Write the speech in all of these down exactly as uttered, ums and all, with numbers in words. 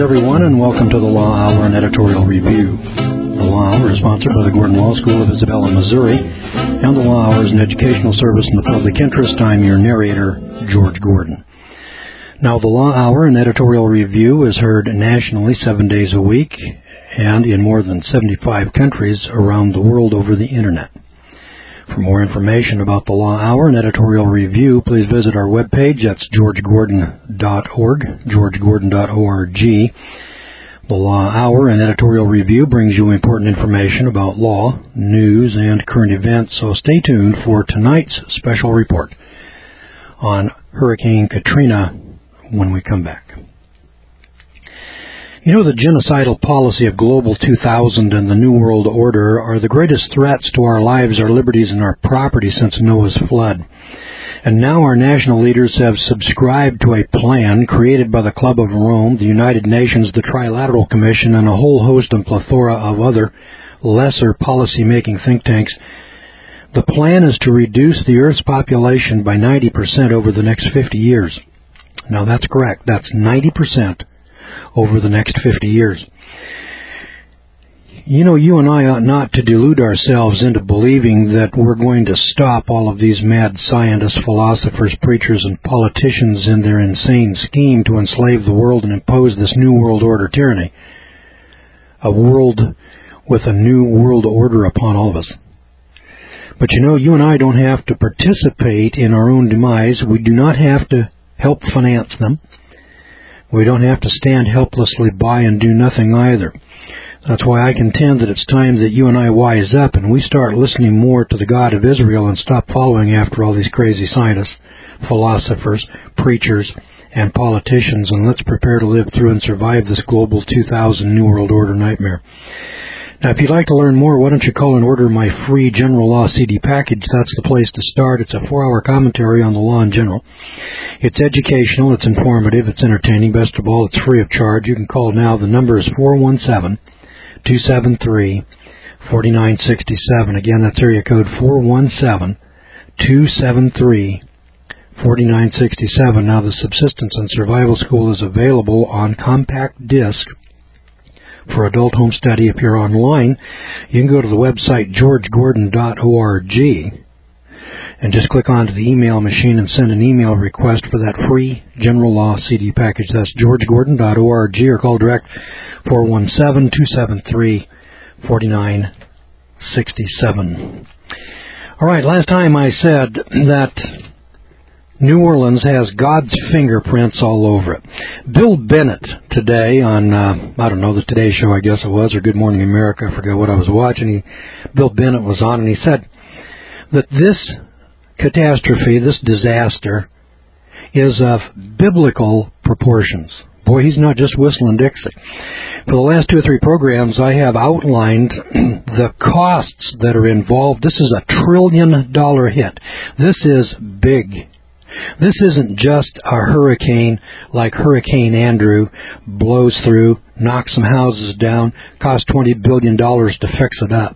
everyone, and welcome to the Law Hour and Editorial Review. The Law Hour is sponsored by the Gordon Law School of Isabella, Missouri, and the Law Hour is an educational service in the public interest. I'm your narrator, George Gordon. Now, the Law Hour and Editorial Review is heard nationally seven days a week and in more than seventy-five countries around the world over the Internet. For more information about the Law Hour and Editorial Review, please visit our webpage. That's george gordon dot org, george gordon dot org. The Law Hour and Editorial Review brings you important information about law, news, and current events, so stay tuned for tonight's special report on Hurricane Katrina when we come back. You know, the genocidal policy of Global two thousand and the New World Order are the greatest threats to our lives, our liberties, and our property since Noah's flood. And now our national leaders have subscribed to a plan created by the Club of Rome, the United Nations, the Trilateral Commission, and a whole host and plethora of other lesser policy-making think tanks. The plan is to reduce the Earth's population by ninety percent over the next fifty years. Now, that's correct. That's ninety percent. Over the next fifty years. You know, you and I ought not to delude ourselves into believing that we're going to stop all of these mad scientists, philosophers, preachers, and politicians in their insane scheme to enslave the world and impose this New World Order tyranny. A world with a New World Order upon all of us. But you know, you and I don't have to participate in our own demise. We do not have to help finance them. We don't have to stand helplessly by and do nothing either. That's why I contend that it's time that you and I wise up and we start listening more to the God of Israel and stop following after all these crazy scientists, philosophers, preachers, and politicians, and let's prepare to live through and survive this Global two thousand New World Order nightmare. Now, if you'd like to learn more, why don't you call and order my free General Law C D package? That's the place to start. It's a four-hour commentary on the law in general. It's educational, it's informative, it's entertaining. Best of all, it's free of charge. You can call now. The number is four one seven, two seven three, four nine six seven. Again, that's area code four one seven, two seven three, four nine six seven. Now, the Subsistence and Survival School is available on compact disc for adult home study. If you're online, you can go to the website george gordon dot org and just click onto the email machine and send an email request for that free General Law C D package. That's george gordon dot org, or call direct four one seven, two seven three, four nine six seven. All right, last time I said that New Orleans has God's fingerprints all over it. Bill Bennett today on, uh, I don't know, the Today Show, I guess it was, or Good Morning America, I forget what I was watching. He, Bill Bennett was on, and he said that this catastrophe, this disaster, is of biblical proportions. Boy, he's not just whistling Dixie. For the last two or three programs, I have outlined the costs that are involved. This is a trillion dollar hit. This is big. This isn't just a hurricane like Hurricane Andrew, blows through, knocks some houses down, costs twenty billion dollars to fix it up.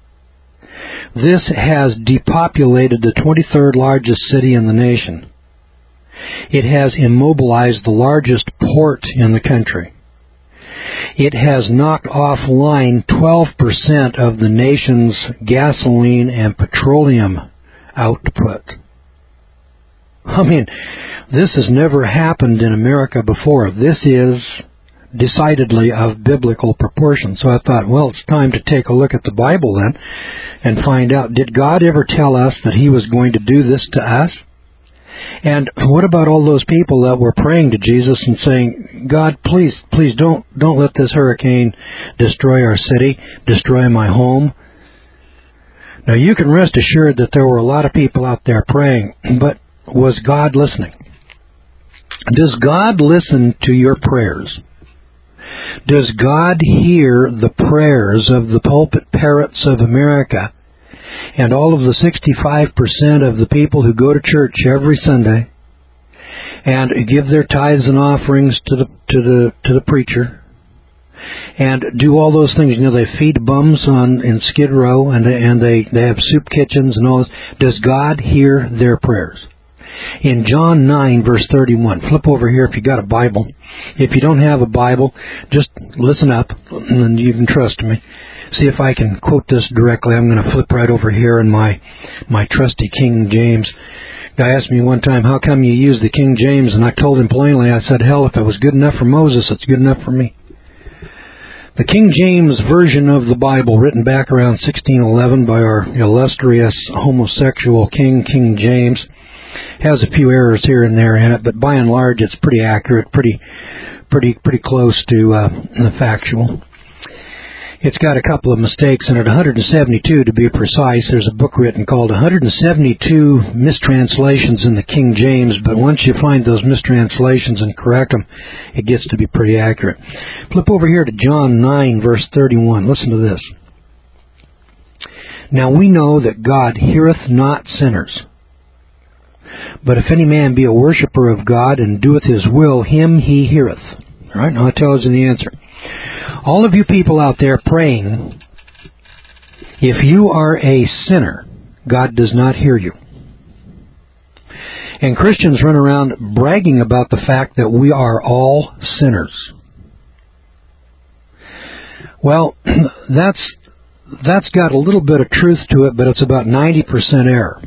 This has depopulated the twenty-third largest city in the nation. It has immobilized the largest port in the country. It has knocked offline twelve percent of the nation's gasoline and petroleum output. I mean, this has never happened in America before. This is decidedly of biblical proportions. So I thought, well, it's time to take a look at the Bible then and find out, did God ever tell us that He was going to do this to us? And what about all those people that were praying to Jesus and saying, God, please, please don't, don't let this hurricane destroy our city, destroy my home? Now, you can rest assured that there were a lot of people out there praying, but was God listening? Does God listen to your prayers? Does God hear the prayers of the pulpit parrots of America and all of the sixty-five percent of the people who go to church every Sunday and give their tithes and offerings to the to the to the preacher and do all those things? You know, they feed bums on in Skid Row and and they they have soup kitchens and all this. Does God hear their prayers? in John nine, verse thirty-one. Flip over here if you got a Bible. If you don't have a Bible, just listen up, and you can trust me. See if I can quote this directly. I'm going to flip right over here in my my trusty King James. Guy asked me one time, how come you use the King James? And I told him plainly, I said, hell, if it was good enough for Moses, it's good enough for me. The King James Version of the Bible, written back around sixteen eleven by our illustrious homosexual king, King James, has a few errors here and there in it, but by and large it's pretty accurate, pretty pretty, pretty close to uh, the factual. It's got a couple of mistakes in it, one hundred seventy-two to be precise. There's a book written called one hundred seventy-two Mistranslations in the King James, but once you find those mistranslations and correct them, it gets to be pretty accurate. Flip over here to John nine, verse thirty-one. Listen to this. Now we know that God heareth not sinners. But if any man be a worshipper of God and doeth his will, him he heareth. All right, now that tells you the answer. All of you people out there praying, if you are a sinner, God does not hear you. And Christians run around bragging about the fact that we are all sinners. Well, that's that's got a little bit of truth to it, but it's about ninety percent error.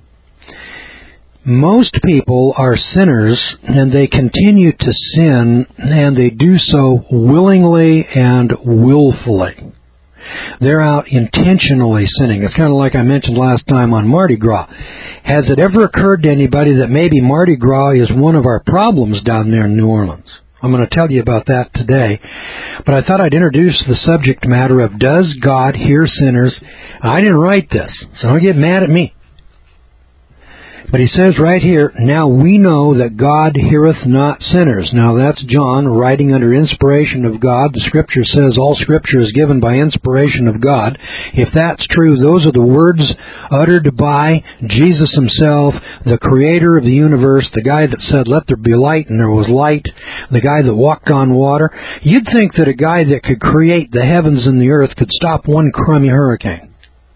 Most people are sinners, and they continue to sin, and they do so willingly and willfully. They're out intentionally sinning. It's kind of like I mentioned last time on Mardi Gras. Has it ever occurred to anybody that maybe Mardi Gras is one of our problems down there in New Orleans? I'm going to tell you about that today. But I thought I'd introduce the subject matter of, does God hear sinners? I didn't write this, so don't get mad at me. But he says right here, now we know that God heareth not sinners. Now that's John writing under inspiration of God. The Scripture says all Scripture is given by inspiration of God. If that's true, those are the words uttered by Jesus himself, the creator of the universe, the guy that said, let there be light, and there was light, the guy that walked on water. You'd think that a guy that could create the heavens and the earth could stop one crummy hurricane.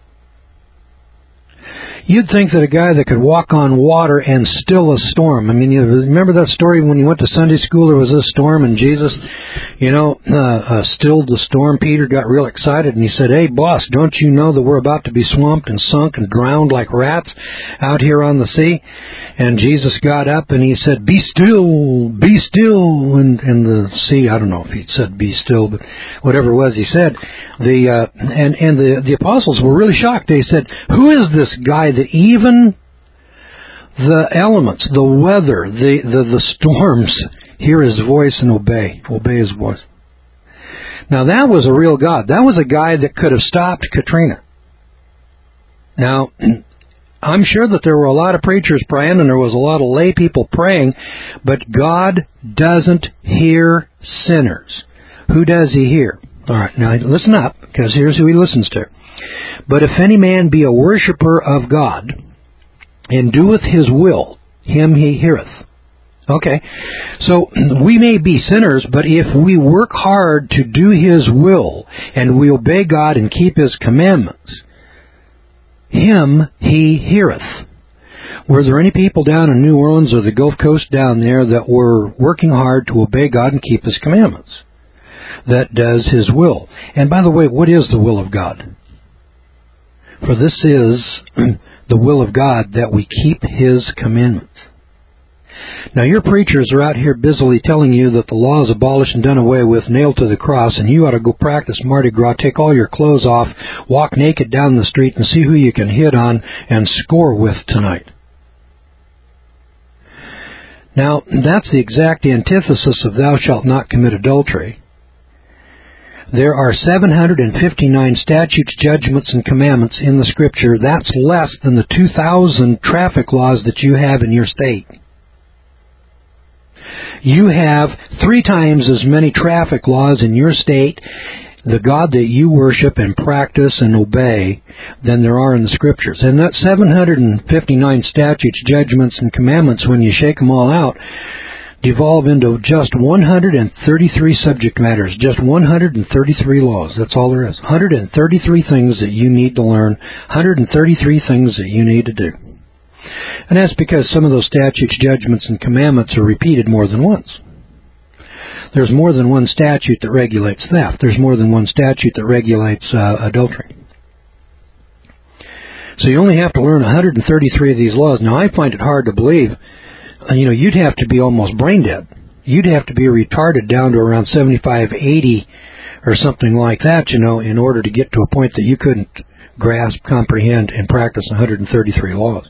You'd think that a guy that could walk on water and still a storm. I mean, you remember that story when you went to Sunday school, there was a storm and Jesus, you know, uh, uh, stilled the storm. Peter got real excited and he said, hey, boss, don't you know that we're about to be swamped and sunk and drowned like rats out here on the sea? And Jesus got up and he said, be still, be still. And, and the sea, I don't know if he said be still, but whatever it was he said. The uh, and, and the, the apostles were really shocked. They said, who is this guy that even the elements, the weather, the, the, the storms hear his voice and obey, obey his voice? Now that was a real God. That was a guy that could have stopped Katrina. Now, I'm sure that there were a lot of preachers praying and there was a lot of lay people praying, but God doesn't hear sinners. Who does he hear? All right, now listen up, because here's who he listens to. But if any man be a worshipper of God, and doeth his will, him he heareth. Okay, so we may be sinners, but if we work hard to do his will, and we obey God and keep his commandments, him he heareth. Were there any people down in New Orleans or the Gulf Coast down there that were working hard to obey God and keep his commandments? That does his will. And by the way, what is the will of God? For this is the will of God, that we keep his commandments. Now your preachers are out here busily telling you that the law is abolished and done away with, nailed to the cross, and you ought to go practice Mardi Gras, take all your clothes off, walk naked down the street, and see who you can hit on and score with tonight. Now, that's the exact antithesis of thou shalt not commit adultery. There are seven hundred fifty-nine statutes, judgments, and commandments in the Scripture. That's less than the two thousand traffic laws that you have in your state. You have three times as many traffic laws in your state, the God that you worship and practice and obey, than there are in the Scriptures. And that seven hundred fifty-nine statutes, judgments, and commandments, when you shake them all out, devolve into just one hundred thirty-three subject matters, just one hundred thirty-three laws. That's all there is. one hundred thirty-three things that you need to learn, one hundred thirty-three things that you need to do. And that's because some of those statutes, judgments, and commandments are repeated more than once. There's more than one statute that regulates theft. There's more than one statute that regulates uh, adultery. So you only have to learn one hundred thirty-three of these laws. Now, I find it hard to believe. Uh, you know, you'd have to be almost brain dead. You'd have to be retarded down to around seventy-five, eighty, or something like that, you know, in order to get to a point that you couldn't grasp, comprehend, and practice one hundred thirty-three laws.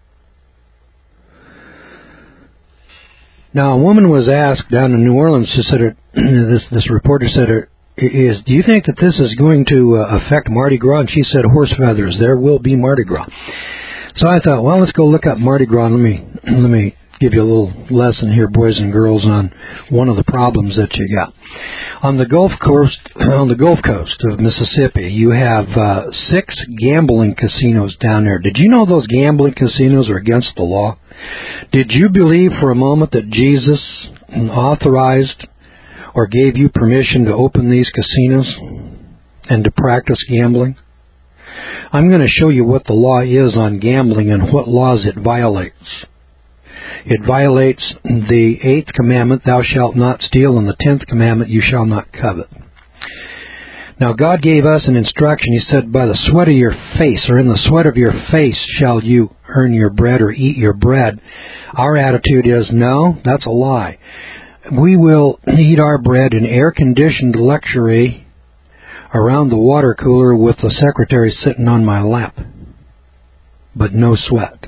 Now, a woman was asked down in New Orleans, she said, this, this reporter said, is, do you think that this is going to uh, affect Mardi Gras? And she said, horse feathers, there will be Mardi Gras. So I thought, well, let's go look up Mardi Gras. Let me, let me give you a little lesson here, boys and girls, on one of the problems that you got. On the Gulf Coast, on the Gulf Coast of Mississippi, you have uh, six gambling casinos down there. Did you know those gambling casinos are against the law? Did you believe for a moment that Jesus authorized or gave you permission to open these casinos and to practice gambling? I'm going to show you what the law is on gambling and what laws it violates. It violates the eighth commandment, thou shalt not steal, and the tenth commandment, you shall not covet. Now, God gave us an instruction. He said, by the sweat of your face, or in the sweat of your face, shall you earn your bread or eat your bread. Our attitude is, no, that's a lie. We will eat our bread in air-conditioned luxury around the water cooler with the secretary sitting on my lap, but no sweat.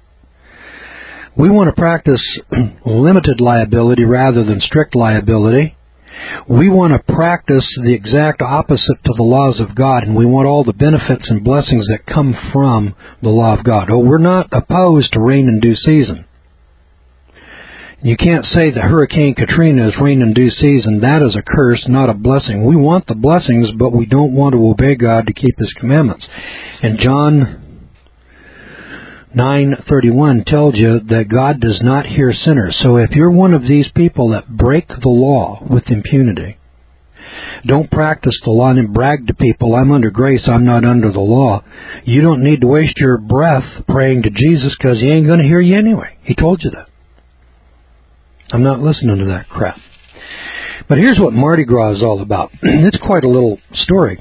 We want to practice limited liability rather than strict liability. We want to practice the exact opposite to the laws of God, and we want all the benefits and blessings that come from the law of God. Oh, we're not opposed to rain in due season. You can't say that Hurricane Katrina is rain in due season. That is a curse, not a blessing. We want the blessings, but we don't want to obey God to keep His commandments. And John nine thirty-one tells you that God does not hear sinners. So if you're one of these people that break the law with impunity, don't practice the law and brag to people, I'm under grace, I'm not under the law, you don't need to waste your breath praying to Jesus because He ain't going to hear you anyway. He told you that. I'm not listening to that crap. But here's what Mardi Gras is all about. It's quite a little story.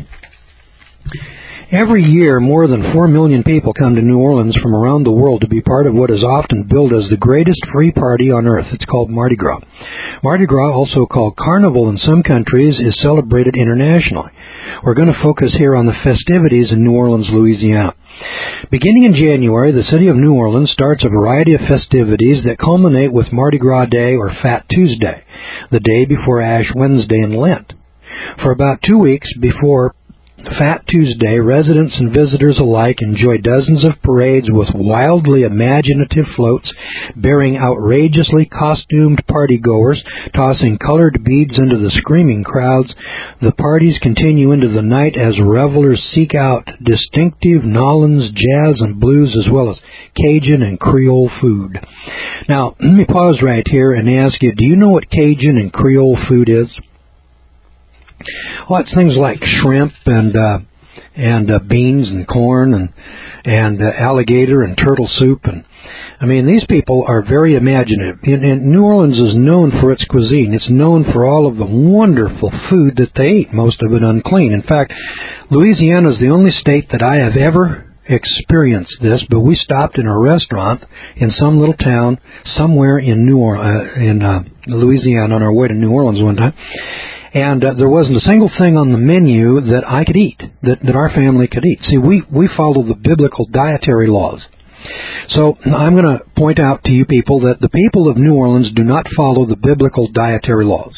Every year, more than four million people come to New Orleans from around the world to be part of what is often billed as the greatest free party on earth. It's called Mardi Gras. Mardi Gras, also called Carnival in some countries, is celebrated internationally. We're going to focus here on the festivities in New Orleans, Louisiana. Beginning in January, the city of New Orleans starts a variety of festivities that culminate with Mardi Gras Day or Fat Tuesday, the day before Ash Wednesday in Lent. For about two weeks before Fat Tuesday, residents and visitors alike enjoy dozens of parades with wildly imaginative floats bearing outrageously costumed partygoers, tossing colored beads into the screaming crowds. The parties continue into the night as revelers seek out distinctive Nolans, jazz, and blues, as well as Cajun and Creole food. Now, let me pause right here and ask you, do you know what Cajun and Creole food is? Well, it's things like shrimp and uh, and uh, beans and corn and and uh, alligator and turtle soup, and I mean these people are very imaginative. And, and New Orleans is known for its cuisine. It's known for all of the wonderful food that they eat. Most of it unclean. In fact, Louisiana is the only state that I have ever experienced this. But we stopped in a restaurant in some little town somewhere in New or- uh, in uh, Louisiana on our way to New Orleans one time. And uh, there wasn't a single thing on the menu that I could eat, that, that our family could eat. See, we, we follow the biblical dietary laws. So I'm going to point out to you people that the people of New Orleans do not follow the biblical dietary laws.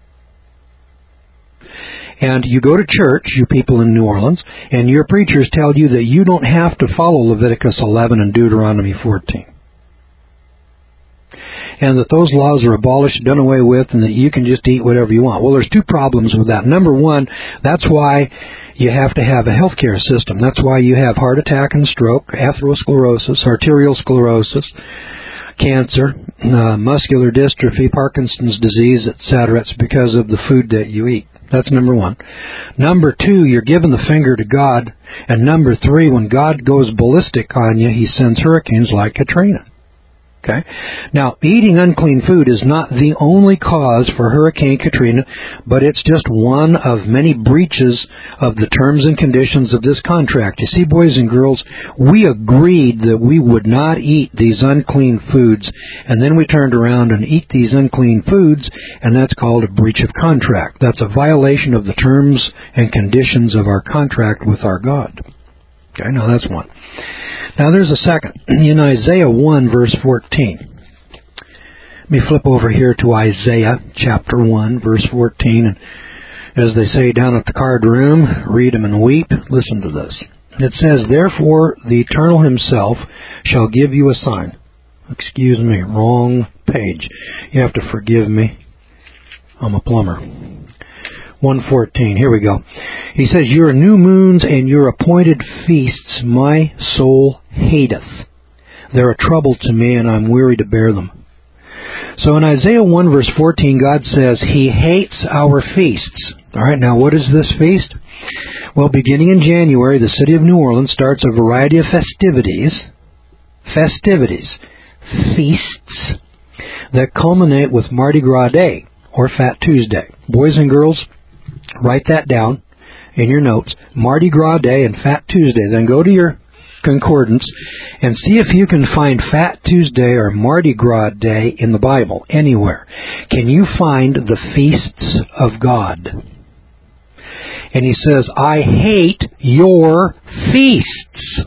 And you go to church, you people in New Orleans, and your preachers tell you that you don't have to follow Leviticus eleven and Deuteronomy fourteen. And that those laws are abolished, done away with, and that you can just eat whatever you want. Well, there's two problems with that. Number one, that's why you have to have a health care system. That's why you have heart attack and stroke, atherosclerosis, arterial sclerosis, cancer, uh, muscular dystrophy, Parkinson's disease, et cetera. It's because of the food that you eat. That's number one. Number two, you're giving the finger to God. And number three, when God goes ballistic on you, He sends hurricanes like Katrina. Okay? Now, eating unclean food is not the only cause for Hurricane Katrina, but it's just one of many breaches of the terms and conditions of this contract. You see, boys and girls, we agreed that we would not eat these unclean foods, and then we turned around and eat these unclean foods, and that's called a breach of contract. That's a violation of the terms and conditions of our contract with our God. Okay, now that's one. Now there's a second. In Isaiah one, verse fourteen. Let me flip over here to Isaiah chapter one, verse fourteen. And as they say down at the card room, read them and weep. Listen to this. It says, "Therefore the Eternal Himself shall give you a sign." Excuse me, wrong page. You have to forgive me. I'm a plumber. one fourteen, here we go. He says, "Your new moons and your appointed feasts my soul hateth. They're a trouble to me, and I'm weary to bear them." So in Isaiah one, verse fourteen, God says He hates our feasts. All right, now what is this feast? Well, beginning in January, the city of New Orleans starts a variety of festivities, festivities, feasts, that culminate with Mardi Gras Day, or Fat Tuesday. Boys and girls, write that down in your notes. Mardi Gras Day and Fat Tuesday. Then go to your concordance and see if you can find Fat Tuesday or Mardi Gras Day in the Bible anywhere. Can you find the feasts of God? And He says, "I hate your feasts."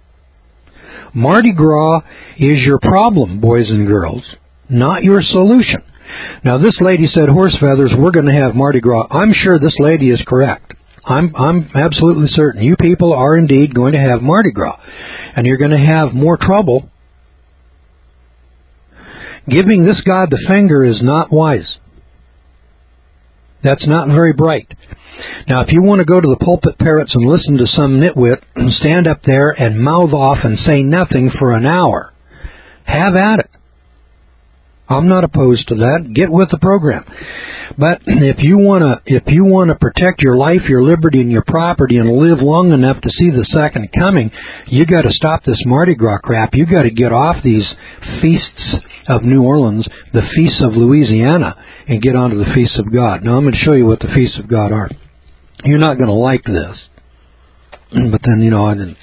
Mardi Gras is your problem, boys and girls, not your solution. Now, this lady said, "Horse feathers, we're going to have Mardi Gras." I'm sure this lady is correct. I'm I'm absolutely certain. You people are indeed going to have Mardi Gras. And you're going to have more trouble. Giving this God the finger is not wise. That's not very bright. Now, if you want to go to the pulpit parrots and listen to some nitwit and stand up there and mouth off and say nothing for an hour, have at it. I'm not opposed to that. Get with the program. But if you want to, if you want to protect your life, your liberty, and your property, and live long enough to see the second coming, you got to stop this Mardi Gras crap. You got to get off these feasts of New Orleans, the feasts of Louisiana, and get onto the feasts of God. Now I'm going to show you what the feasts of God are. You're not going to like this, but then you know I didn't.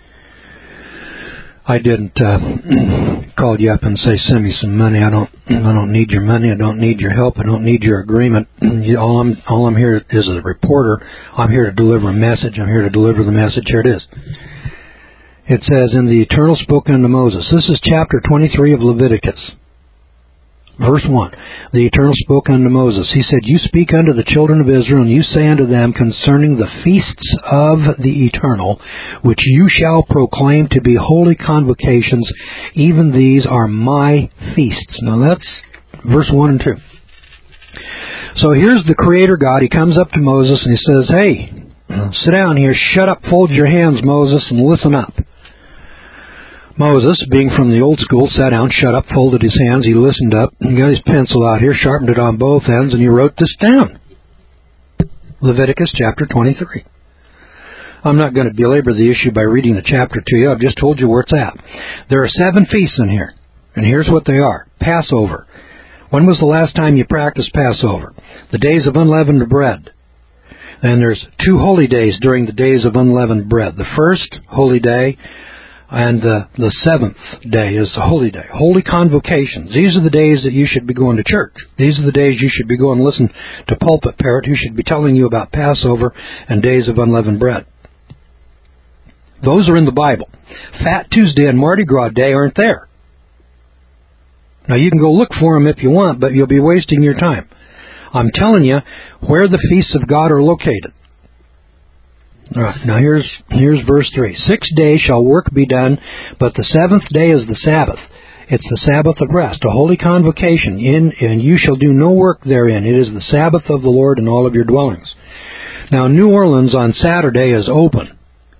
I didn't uh, call you up and say, "Send me some money." I don't. I don't need your money. I don't need your help. I don't need your agreement. All I'm. All I'm here is a reporter. I'm here to deliver a message. I'm here to deliver the message. Here it is. It says, "In the Eternal spoke unto Moses." This is chapter twenty-three of Leviticus. Verse one, "The Eternal spoke unto Moses. He said, You speak unto the children of Israel, and you say unto them concerning the feasts of the Eternal, which you shall proclaim to be holy convocations, even these are my feasts." Now that's verse one and two. So here's the Creator God. He comes up to Moses and he says, "Hey, sit down here, shut up, fold your hands, Moses, and listen up." Moses, being from the old school, sat down, shut up, folded his hands, he listened up, and got his pencil out here, sharpened it on both ends, and he wrote this down. Leviticus chapter twenty-three. I'm not going to belabor the issue by reading the chapter to you. I've just told you where it's at. There are seven feasts in here, and here's what they are. Passover. When was the last time you practiced Passover? The days of unleavened bread. And there's two holy days during the days of unleavened bread. The first holy day, and uh, the seventh day is the holy day. Holy convocations. These are the days that you should be going to church. These are the days you should be going to listen to Pulpit Parrot, who should be telling you about Passover and days of unleavened bread. Those are in the Bible. Fat Tuesday and Mardi Gras Day aren't there. Now, you can go look for them if you want, but you'll be wasting your time. I'm telling you where the feasts of God are located. All right, now here's here's verse three. Six days shall work be done, but the seventh day is the Sabbath. It's the Sabbath of rest, a holy convocation, in, and you shall do no work therein. It is the Sabbath of the Lord in all of your dwellings. Now, New Orleans on Saturday is open.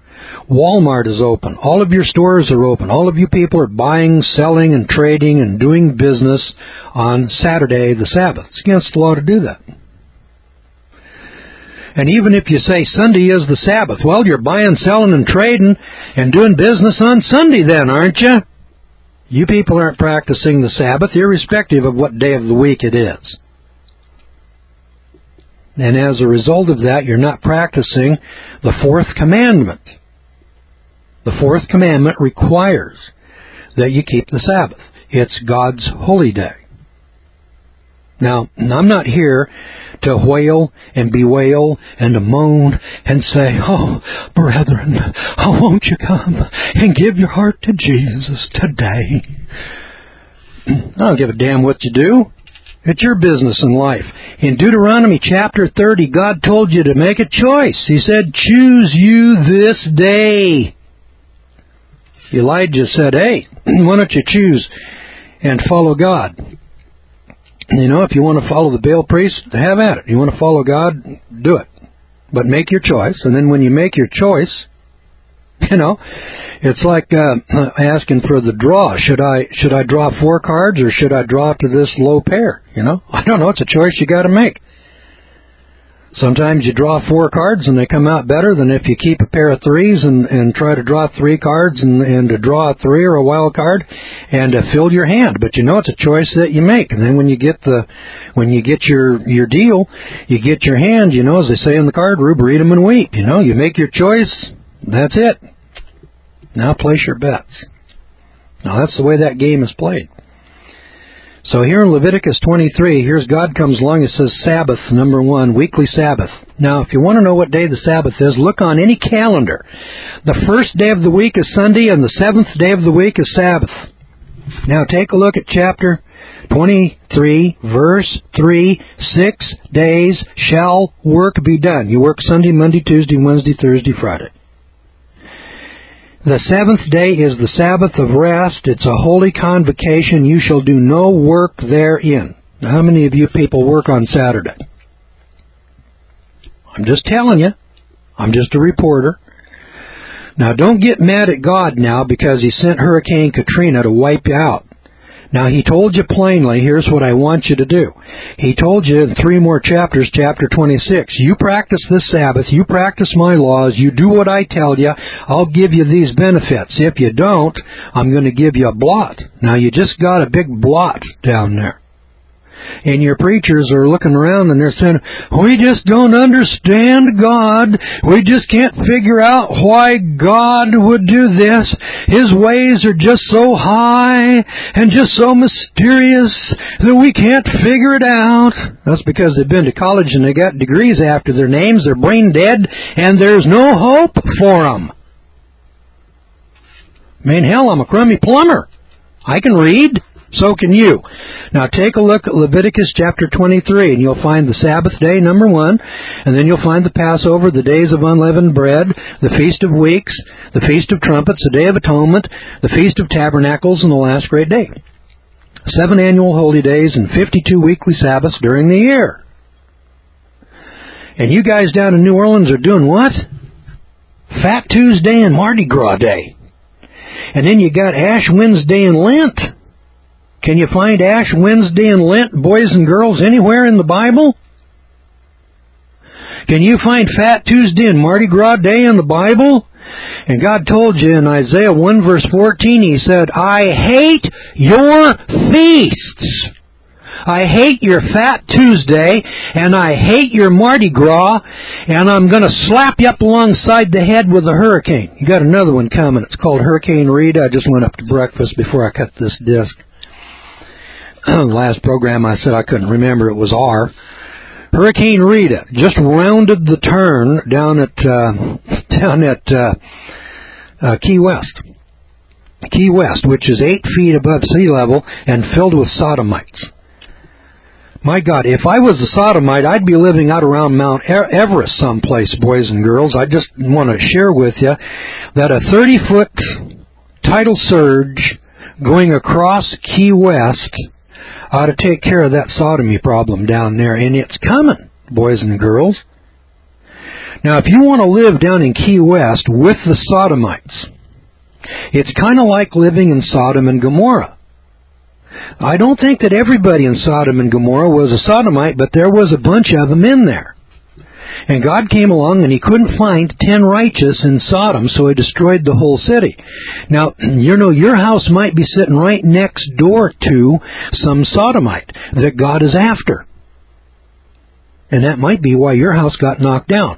Walmart is open. All of your stores are open. All of you people are buying, selling, and trading and doing business on Saturday, the Sabbath. It's against the law to do that. And even if you say Sunday is the Sabbath, well, you're buying, selling, and trading and doing business on Sunday then, aren't you? You people aren't practicing the Sabbath, irrespective of what day of the week it is. And as a result of that, you're not practicing the fourth commandment. The fourth commandment requires that you keep the Sabbath. It's God's holy day. Now, I'm not here to wail and bewail and to moan and say, oh, brethren, oh, won't you come and give your heart to Jesus today? I don't give a damn what you do. It's your business in life. In Deuteronomy chapter thirty, God told you to make a choice. He said, choose you this day. Elijah said, hey, why don't you choose and follow God? You know, if you want to follow the Baal priest, have at it. You want to follow God, do it. But make your choice. And then when you make your choice, you know, it's like uh, asking for the draw. Should I should I draw four cards or should I draw to this low pair? You know, I don't know. It's a choice you got to make. Sometimes you draw four cards and they come out better than if you keep a pair of threes and, and try to draw three cards and, and to draw a three or a wild card and to fill your hand. But you know it's a choice that you make. And then when you get the when you get your, your deal, you get your hand, you know, as they say in the card rube, read them and weep. You know, you make your choice, that's it. Now place your bets. Now that's the way that game is played. So here in Leviticus twenty-three, here's God comes along and says Sabbath, number one, weekly Sabbath. Now, if you want to know what day the Sabbath is, look on any calendar. The first day of the week is Sunday, and the seventh day of the week is Sabbath. Now, take a look at chapter twenty-three, verse three. Six days shall work be done. You work Sunday, Monday, Tuesday, Wednesday, Thursday, Friday. The seventh day is the Sabbath of rest. It's a holy convocation. You shall do no work therein. Now, how many of you people work on Saturday? I'm just telling you. I'm just a reporter. Now, don't get mad at God now because He sent Hurricane Katrina to wipe you out. Now, He told you plainly, here's what I want you to do. He told you in three more chapters, chapter twenty-six, you practice this Sabbath, you practice my laws, you do what I tell you, I'll give you these benefits. If you don't, I'm going to give you a blot. Now, you just got a big blot down there. And your preachers are looking around and they're saying, we just don't understand God. We just can't figure out why God would do this. His ways are just so high and just so mysterious that we can't figure it out. That's because they've been to college and they got degrees after their names. They're brain dead and there's no hope for them. I mean, hell, I'm a crummy plumber. I can read. So can you. Now take a look at Leviticus chapter twenty-three, and you'll find the Sabbath day, number one, and then you'll find the Passover, the days of unleavened bread, the Feast of Weeks, the Feast of Trumpets, the Day of Atonement, the Feast of Tabernacles, and the last great day. Seven annual holy days and fifty-two weekly Sabbaths during the year. And you guys down in New Orleans are doing what? Fat Tuesday and Mardi Gras Day. And then you got Ash Wednesday and Lent. Can you find Ash Wednesday and Lent, boys and girls, anywhere in the Bible? Can you find Fat Tuesday and Mardi Gras Day in the Bible? And God told you in Isaiah one verse fourteen, He said, I hate your feasts. I hate your Fat Tuesday, and I hate your Mardi Gras, and I'm going to slap you up alongside the head with a hurricane. You got another one coming. It's called Hurricane Rita. I just went up to breakfast before I cut this disc. Last program I said I couldn't remember. It was R. Hurricane Rita just rounded the turn down at uh, down at uh, uh, Key West. Key West, which is eight feet above sea level and filled with sodomites. My God, if I was a sodomite, I'd be living out around Mount Everest someplace, boys and girls. I just want to share with you that a thirty-foot tidal surge going across Key West ought to take care of that sodomy problem down there, and it's coming, boys and girls. Now, if you want to live down in Key West with the Sodomites, it's kind of like living in Sodom and Gomorrah. I don't think that everybody in Sodom and Gomorrah was a sodomite, but there was a bunch of them in there. And God came along and He couldn't find ten righteous in Sodom, so He destroyed the whole city. Now, you know, your house might be sitting right next door to some sodomite that God is after. And that might be why your house got knocked down.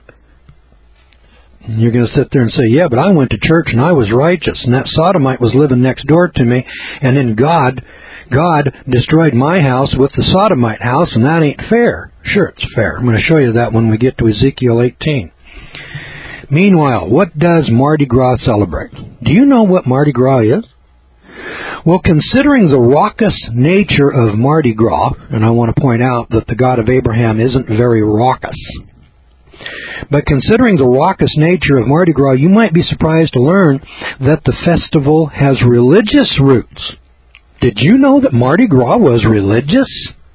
You're going to sit there and say, yeah, but I went to church and I was righteous, and that sodomite was living next door to me, and then God, God destroyed my house with the sodomite house, and that ain't fair. Sure, it's fair. I'm going to show you that when we get to Ezekiel eighteen. Meanwhile, what does Mardi Gras celebrate? Do you know what Mardi Gras is? Well, considering the raucous nature of Mardi Gras, and I want to point out that the God of Abraham isn't very raucous, but considering the raucous nature of Mardi Gras, you might be surprised to learn that the festival has religious roots. Did you know that Mardi Gras was religious?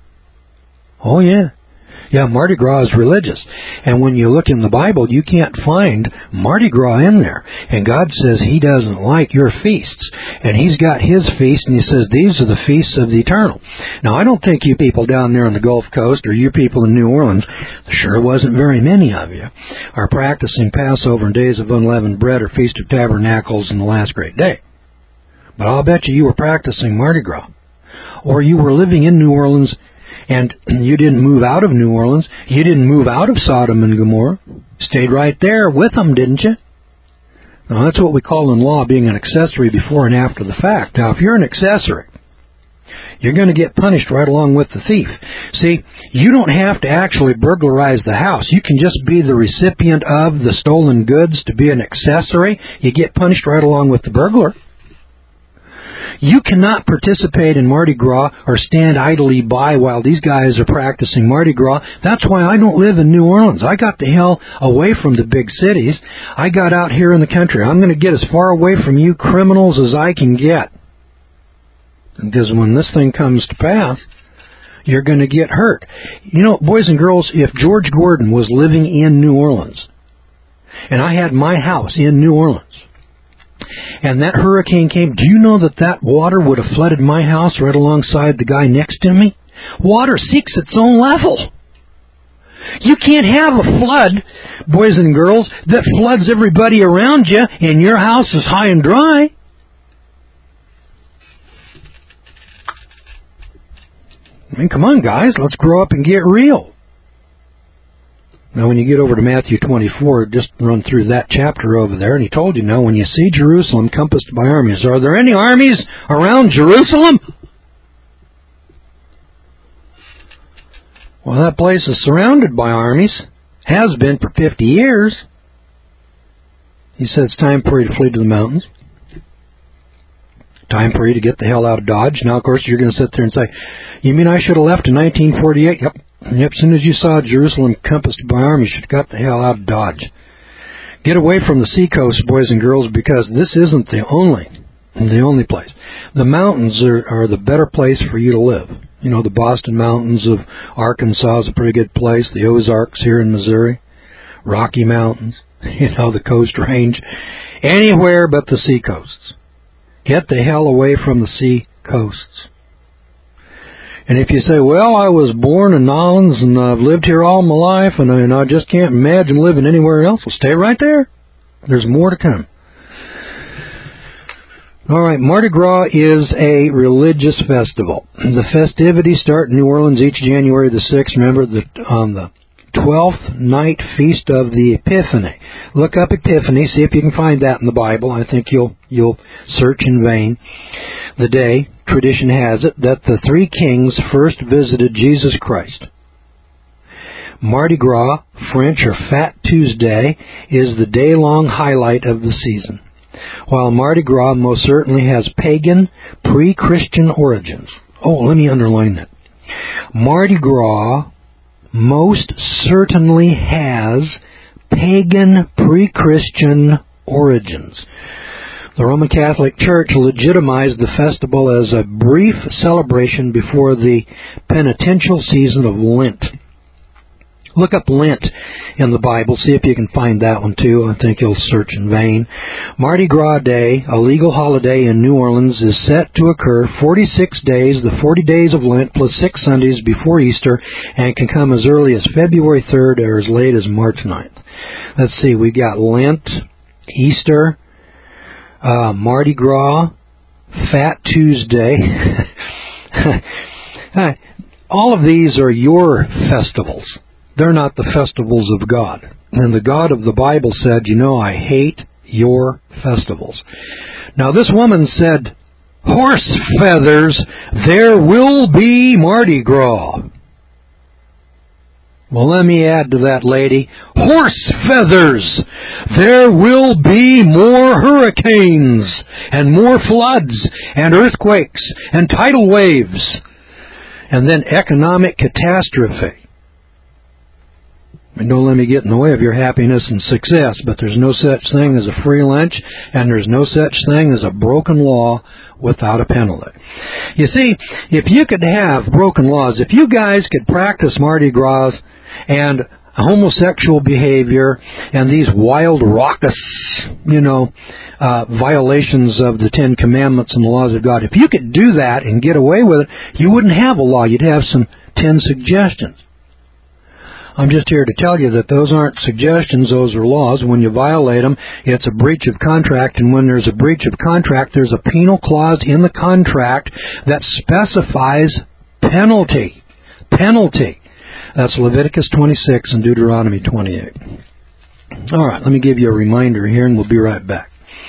Oh, yeah. Yeah, Mardi Gras is religious. And when you look in the Bible, you can't find Mardi Gras in there. And God says He doesn't like your feasts. And He's got His feast, and He says these are the feasts of the eternal. Now, I don't think you people down there on the Gulf Coast, or you people in New Orleans, there sure wasn't very many of you, are practicing Passover and Days of Unleavened Bread or Feast of Tabernacles in the last great day. But I'll bet you you were practicing Mardi Gras. Or you were living in New Orleans, and you didn't move out of New Orleans. You didn't move out of Sodom and Gomorrah. Stayed right there with them, didn't you? Now, that's what we call in law being an accessory before and after the fact. Now, if you're an accessory, you're going to get punished right along with the thief. See, you don't have to actually burglarize the house. You can just be the recipient of the stolen goods to be an accessory. You get punished right along with the burglar. You cannot participate in Mardi Gras or stand idly by while these guys are practicing Mardi Gras. That's why I don't live in New Orleans. I got the hell away from the big cities. I got out here in the country. I'm going to get as far away from you criminals as I can get. Because when this thing comes to pass, you're going to get hurt. You know, boys and girls, if George Gordon was living in New Orleans, and I had my house in New Orleans, and that hurricane came, do you know that that water would have flooded my house right alongside the guy next to me? Water seeks its own level. You can't have a flood, boys and girls, that floods everybody around you and your house is high and dry. I mean, come on, guys, let's grow up and get real. Now, when you get over to Matthew twenty-four, just run through that chapter over there, and He told you, now, when you see Jerusalem compassed by armies, are there any armies around Jerusalem? Well, that place is surrounded by armies, has been for fifty years. He said it's time for you to flee to the mountains. Time for you to get the hell out of Dodge. Now, of course, you're going to sit there and say, you mean I should have left in nineteen forty-eight? Yep. Yep, as soon as you saw Jerusalem compassed by armies, you should have got the hell out of Dodge. Get away from the seacoast, boys and girls, because this isn't the only, the only place. The mountains are, are the better place for you to live. You know, the Boston Mountains of Arkansas is a pretty good place. The Ozarks here in Missouri. Rocky Mountains. You know, the Coast Range. Anywhere but the seacoasts. Get the hell away from the sea coasts. And if you say, well, I was born in Nolens and I've lived here all my life and I, and I just can't imagine living anywhere else, well, stay right there. There's more to come. All right, Mardi Gras is a religious festival. The festivities start in New Orleans each January the sixth. Remember, the, on the twelfth night feast of the Epiphany. Look up Epiphany, see if you can find that in the Bible. I think you'll you'll search in vain. The day, tradition has it, that the three kings first visited Jesus Christ. Mardi Gras, French or Fat Tuesday, is the day-long highlight of the season. While Mardi Gras most certainly has pagan, pre-Christian origins. Oh, let me underline that. Mardi Gras most certainly has pagan, pre-Christian origins. The Roman Catholic Church legitimized the festival as a brief celebration before the penitential season of Lent. Look up Lent in the Bible. See if you can find that one too. I think you'll search in vain. Mardi Gras Day, a legal holiday in New Orleans, is set to occur forty-six days, the forty days of Lent, plus six Sundays before Easter, and can come as early as February third or as late as March ninth. Let's see, we got Lent, Easter, uh, Mardi Gras, Fat Tuesday. All of these are your festivals. They're not the festivals of God. And the God of the Bible said, you know, I hate your festivals. Now this woman said, horse feathers, there will be Mardi Gras. Well, let me add to that, lady. Horse feathers, there will be more hurricanes and more floods and earthquakes and tidal waves and then economic catastrophe. And don't let me get in the way of your happiness and success, but there's no such thing as a free lunch, and there's no such thing as a broken law without a penalty. You see, if you could have broken laws, if you guys could practice Mardi Gras and homosexual behavior and these wild, raucous, you know, uh, violations of the Ten Commandments and the laws of God, if you could do that and get away with it, you wouldn't have a law. You'd have some ten suggestions. I'm just here to tell you that those aren't suggestions, those are laws. When you violate them, it's a breach of contract, and when there's a breach of contract, there's a penal clause in the contract that specifies penalty. Penalty. That's Leviticus twenty-six and Deuteronomy twenty-eight. All right, let me give you a reminder here, and we'll be right back.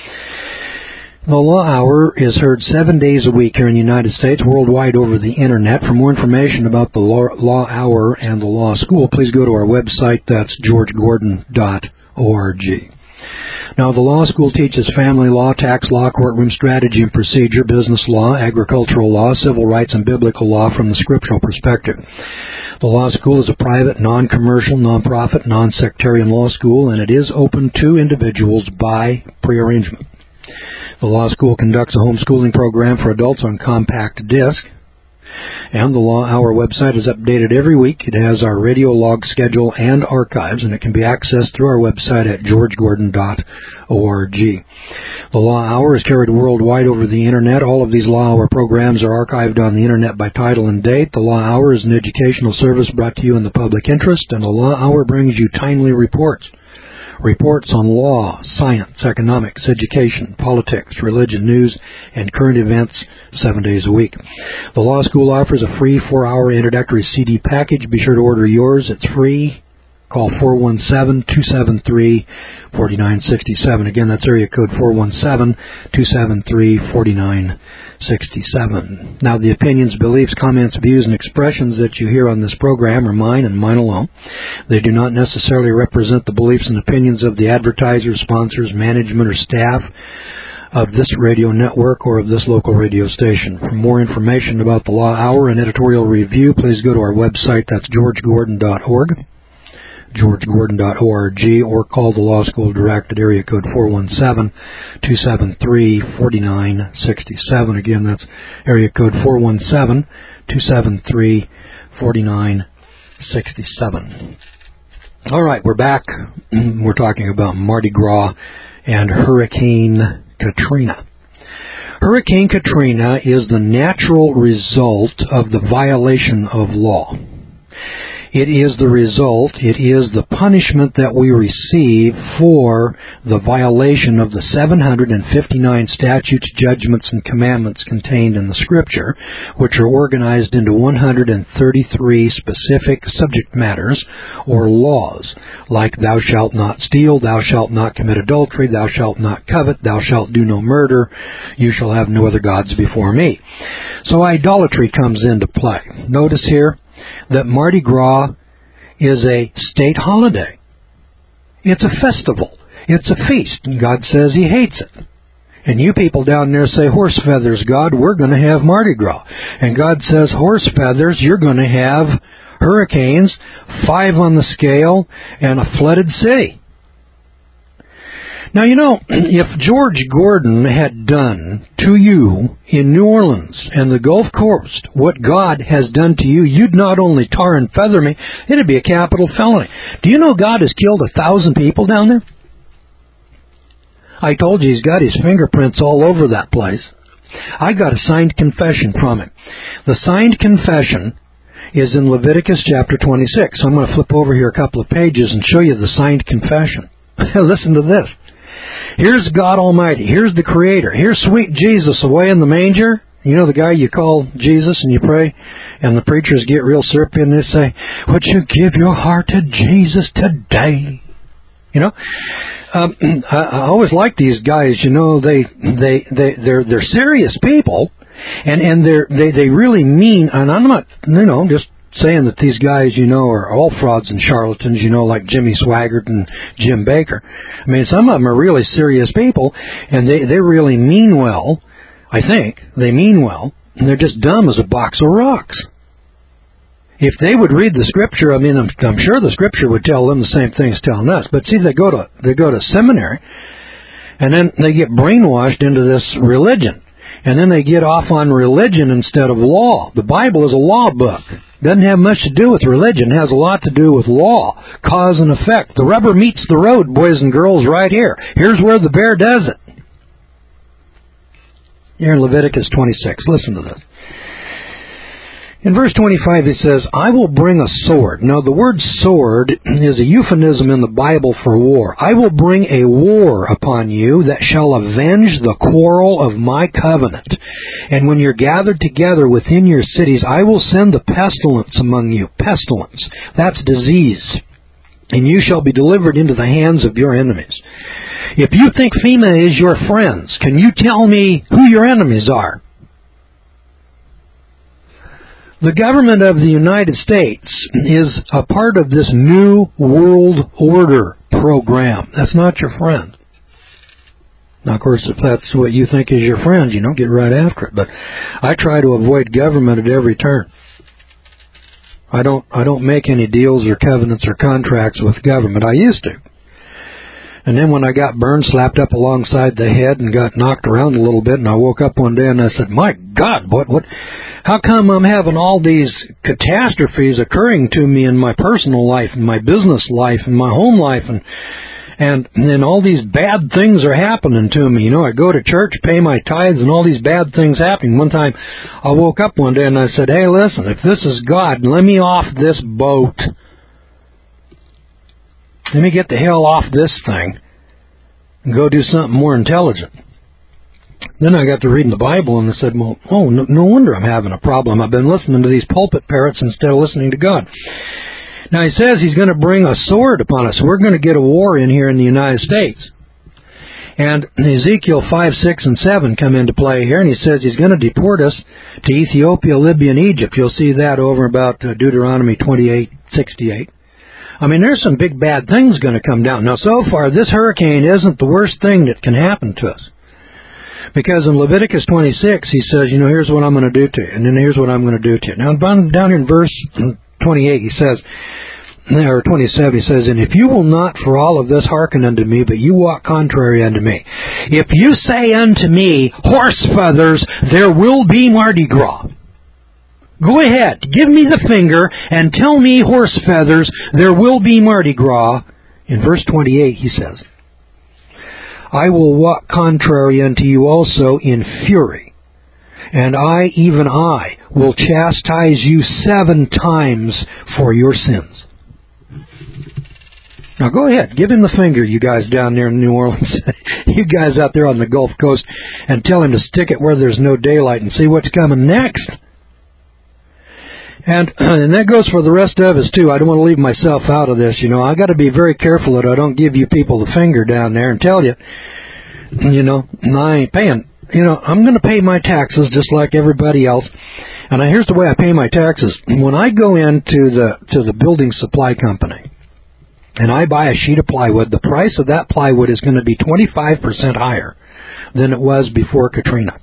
The Law Hour is heard seven days a week here in the United States, worldwide over the Internet. For more information about the Law Hour and the Law School, please go to our website. That's george gordon dot org. Now, the Law School teaches family law, tax law, courtroom strategy and procedure, business law, agricultural law, civil rights, and biblical law from the scriptural perspective. The Law School is a private, non-commercial, non-profit, non-sectarian law school, and it is open to individuals by prearrangement. The Law School conducts a homeschooling program for adults on compact disc, and the Law Hour website is updated every week. It has our radio log schedule and archives, and it can be accessed through our website at george gordon dot org. The Law Hour is carried worldwide over the Internet. All of these Law Hour programs are archived on the Internet by title and date. The Law Hour is an educational service brought to you in the public interest, and the Law Hour brings you timely reports. Reports on law, science, economics, education, politics, religion, news, and current events seven days a week. The Law School offers a free four-hour introductory C D package. Be sure to order yours. It's free. Call four one seven, two seven three, four nine six seven. Again, that's area code four one seven, two seven three, four nine six seven. Now, the opinions, beliefs, comments, views, and expressions that you hear on this program are mine and mine alone. They do not necessarily represent the beliefs and opinions of the advertisers, sponsors, management, or staff of this radio network or of this local radio station. For more information about the Law Hour and editorial review, please go to our website. That's george gordon dot org. george gordon dot org, or call the Law School direct at area code four one seven, two seven three, four nine six seven. Again, that's area code four one seven, two seven three, four nine six seven. All right, we're back. We're talking about Mardi Gras and Hurricane Katrina. Hurricane Katrina is the natural result of the violation of law. It is the result, it is the punishment that we receive for the violation of the seven hundred fifty-nine statutes, judgments, and commandments contained in the Scripture, which are organized into one hundred thirty-three specific subject matters or laws, like thou shalt not steal, thou shalt not commit adultery, thou shalt not covet, thou shalt do no murder, you shall have no other gods before me. So idolatry comes into play. Notice here that Mardi Gras is a state holiday. It's a festival. It's a feast, and God says He hates it. And you people down there say, horse feathers, God, we're going to have Mardi Gras. And God says, horse feathers, you're going to have hurricanes, five on the scale, and a flooded city. Now, you know, if George Gordon had done to you in New Orleans and the Gulf Coast what God has done to you, you'd not only tar and feather me, it'd be a capital felony. Do you know God has killed a thousand people down there? I told you he's got his fingerprints all over that place. I got a signed confession from him. The signed confession is in Leviticus chapter twenty-six. So I'm going to flip over here a couple of pages and show you the signed confession. Listen to this. Here's God Almighty. Here's the Creator. Here's sweet Jesus away in the manger. You know the guy you call Jesus and you pray, and the preachers get real syrupy and they say, "Would you give your heart to Jesus today?" You know, um, I, I always like these guys. You know, they they they they're they're serious people, and and they're they they really mean. And I'm not, you know, just saying that these guys, you know, are all frauds and charlatans. You know, like Jimmy Swaggart and Jim Baker. I mean, some of them are really serious people, and they they really mean well. I think they mean well, and they're just dumb as a box of rocks. If they would read the Scripture, I mean, I'm, I'm sure the Scripture would tell them the same things telling us. But see, they go to they go to seminary, and then they get brainwashed into this religion, and then they get off on religion instead of law. The Bible is a law book. It doesn't have much to do with religion. It has a lot to do with law, cause and effect. The rubber meets the road, boys and girls, right here. Here's where the bear does it. Here in Leviticus twenty-six, listen to this. In verse twenty-five it says, "I will bring a sword." Now the word sword is a euphemism in the Bible for war. "I will bring a war upon you that shall avenge the quarrel of my covenant. And when you're gathered together within your cities, I will send the pestilence among you." Pestilence. That's disease. "And you shall be delivered into the hands of your enemies." If you think FEMA is your friends, can you tell me who your enemies are? The government of the United States is a part of this New World Order program. That's not your friend. Now, of course, if that's what you think is your friend, you know, get right after it. But I try to avoid government at every turn. I don't, I don't make any deals or covenants or contracts with government. I used to. And then when I got burned, slapped up alongside the head and got knocked around a little bit, and I woke up one day and I said, "My God, what, what, how come I'm having all these catastrophes occurring to me in my personal life, in my business life, in my home life, and, and, and all these bad things are happening to me? You know, I go to church, pay my tithes, and all these bad things happen." One time I woke up one day and I said, "Hey, listen, if this is God, let me off this boat. Let me get the hell off this thing and go do something more intelligent." Then I got to reading the Bible and I said, well, oh, no, no wonder I'm having a problem. I've been listening to these pulpit parrots instead of listening to God. Now he says he's going to bring a sword upon us. We're going to get a war in here in the United States. And Ezekiel five, six, and seven come into play here, and he says he's going to deport us to Ethiopia, Libya, and Egypt. You'll see that over about Deuteronomy twenty-eight, sixty-eight. I mean, there's some big bad things going to come down. Now, so far, this hurricane isn't the worst thing that can happen to us. Because in Leviticus twenty-six, he says, you know, here's what I'm going to do to you, and then here's what I'm going to do to you. Now, down here in verse twenty-eight, he says, or twenty-seven, he says, "And if you will not for all of this hearken unto me, but you walk contrary unto me. If you say unto me, horse feathers, there will be Mardi Gras. Go ahead, give me the finger, and tell me horse feathers, there will be Mardi Gras." In verse twenty-eight, he says, "I will walk contrary unto you also in fury, and I, even I, will chastise you seven times for your sins." Now go ahead, give him the finger, you guys down there in New Orleans, you guys out there on the Gulf Coast, and tell him to stick it where there's no daylight and see what's coming next. And, and that goes for the rest of us, too. I don't want to leave myself out of this, you know. I got to be very careful that I don't give you people the finger down there and tell you, you know, I ain't paying. You know, I'm going to pay my taxes just like everybody else. And I, here's the way I pay my taxes. When I go into the to the building supply company and I buy a sheet of plywood, the price of that plywood is going to be twenty-five percent higher than it was before Katrina.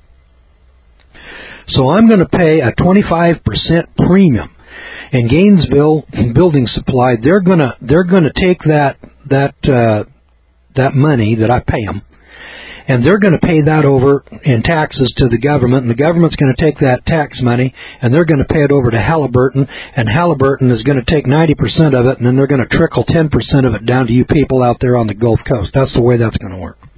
So I'm going to pay a twenty-five percent premium. In Gainesville Building Supply, they're going to they're going to take that that uh, that money that I pay them, and they're going to pay that over in taxes to the government, and the government's going to take that tax money, and they're going to pay it over to Halliburton, and Halliburton is going to take ninety percent of it, and then they're going to trickle ten percent of it down to you people out there on the Gulf Coast. That's the way that's going to work.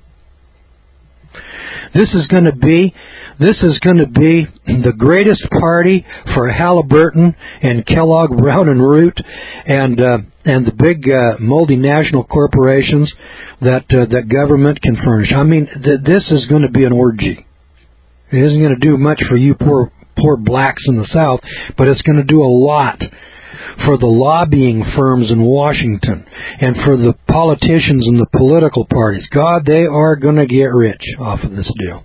This is going to be, this is going to be the greatest party for Halliburton and Kellogg, Brown and Root, and uh, and the big uh, multinational corporations that uh, that government can furnish. I mean, th- this is going to be an orgy. It isn't going to do much for you poor poor blacks in the South, but it's going to do a lot for the lobbying firms in Washington and for the politicians and the political parties. God, they are going to get rich off of this deal.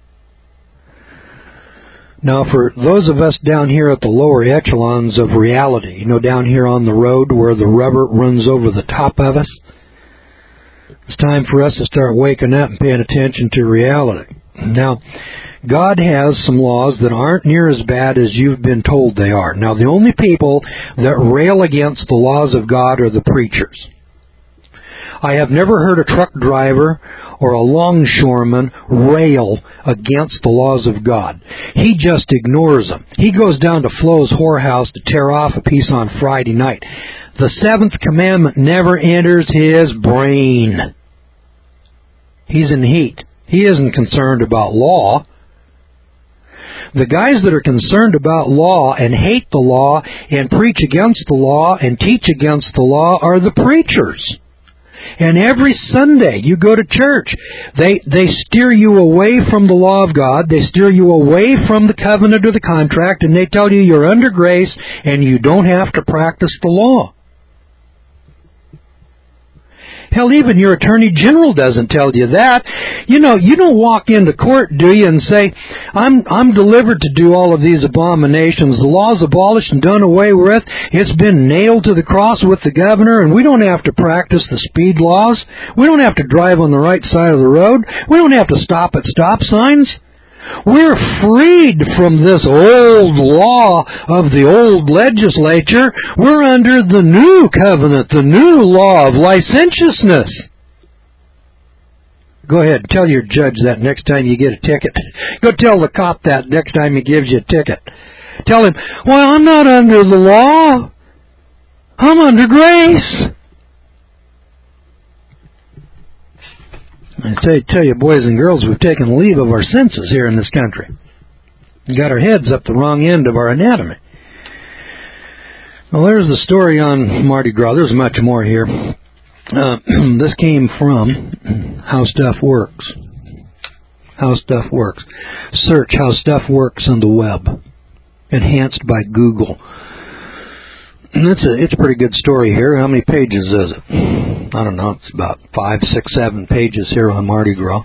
Now, for those of us down here at the lower echelons of reality, you know, down here on the road where the rubber runs over the top of us, it's time for us to start waking up and paying attention to reality. Now, God has some laws that aren't near as bad as you've been told they are. Now, the only people that rail against the laws of God are the preachers. I have never heard a truck driver or a longshoreman rail against the laws of God. He just ignores them. He goes down to Flo's whorehouse to tear off a piece on Friday night. The seventh commandment never enters his brain. He's in heat. He isn't concerned about law. The guys that are concerned about law and hate the law and preach against the law and teach against the law are the preachers. And every Sunday you go to church, they they steer you away from the law of God, they steer you away from the covenant or the contract, and they tell you you're under grace and you don't have to practice the law. Hell, even your attorney general doesn't tell you that. You know, you don't walk into court, do you, and say, I'm I'm delivered to do all of these abominations. The law's abolished and done away with. It's been nailed to the cross with the governor, and we don't have to practice the speed laws. We don't have to drive on the right side of the road. We don't have to stop at stop signs. We're freed from this old law of the old legislature. We're under the new covenant, the new law of licentiousness. Go ahead, tell your judge that next time you get a ticket. Go tell the cop that next time he gives you a ticket. Tell him, well, I'm not under the law. I'm under grace. I tell, tell you, boys and girls, we've taken leave of our senses here in this country. We got our heads up the wrong end of our anatomy. Well, there's the story on Mardi Gras. There's much more here. Uh, this came from How Stuff Works. How Stuff Works. Search How Stuff Works on the web. Enhanced by Google. And it's a, it's a pretty good story here. How many pages is it? I don't know. It's about five, six, seven pages here on Mardi Gras.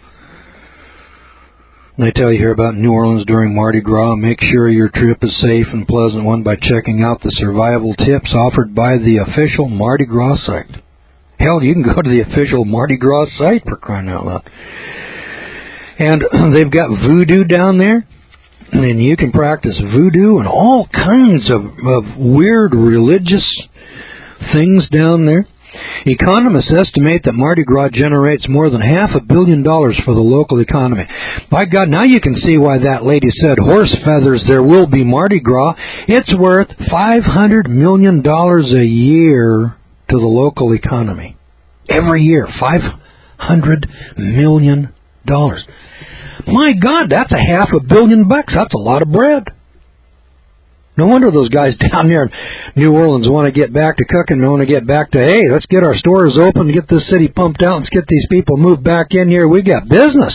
They tell you here about New Orleans during Mardi Gras. Make sure your trip is safe and pleasant one by checking out the survival tips offered by the official Mardi Gras site. Hell, you can go to the official Mardi Gras site, for crying out loud. And they've got voodoo down there. And you can practice voodoo and all kinds of, of weird religious things down there. Economists estimate that Mardi Gras generates more than half a billion dollars for the local economy. By God, now you can see why that lady said, horse feathers, there will be Mardi Gras. It's worth five hundred million dollars a year to the local economy. Every year, five hundred million dollars. My God, that's a half a billion bucks. That's a lot of bread. No wonder those guys down there in New Orleans want to get back to cooking, want to get back to, hey, let's get our stores open, get this city pumped out, let's get these people moved back in here. We got business.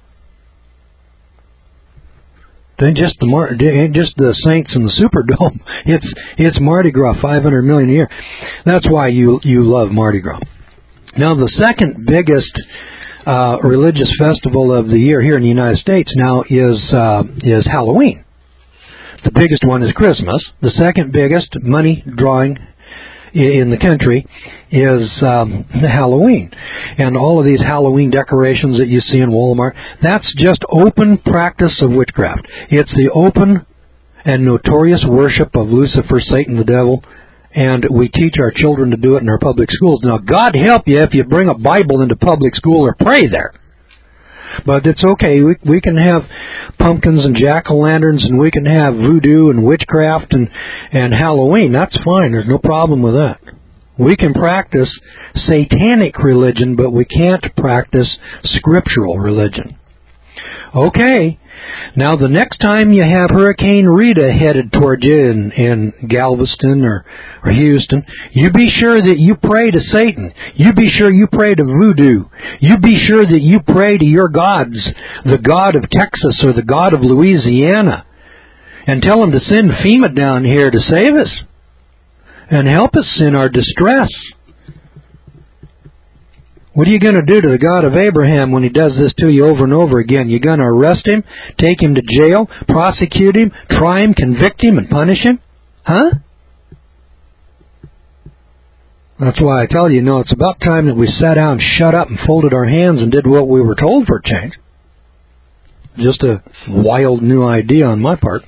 Then just the Mar- just the Saints and the Superdome. It's it's Mardi Gras, five hundred million dollars a year. That's why you you love Mardi Gras. Now the second biggest uh, religious festival of the year here in the United States now is uh, is Halloween. The biggest one is Christmas. The second biggest money drawing in the country is um, Halloween. And all of these Halloween decorations that you see in Walmart, that's just open practice of witchcraft. It's the open and notorious worship of Lucifer, Satan, the devil, And we teach our children to do it in our public schools. Now, God help you if you bring a Bible into public school or pray there. But it's okay. We, we can have pumpkins and jack-o'-lanterns, and we can have voodoo and witchcraft and, and Halloween. That's fine. There's no problem with that. We can practice satanic religion, but we can't practice scriptural religion. Okay. Now, the next time you have Hurricane Rita headed toward you in, in Galveston or, or Houston, you be sure that you pray to Satan. You be sure you pray to voodoo. You be sure that you pray to your gods, the God of Texas or the God of Louisiana, and tell them to send FEMA down here to save us and help us in our distress. What are you going to do to the God of Abraham when he does this to you over and over again? You're going to arrest him, take him to jail, prosecute him, try him, convict him, and punish him? Huh? That's why I tell you, no, it's about time that we sat down, shut up, and folded our hands and did what we were told for a change. Just a wild new idea on my part.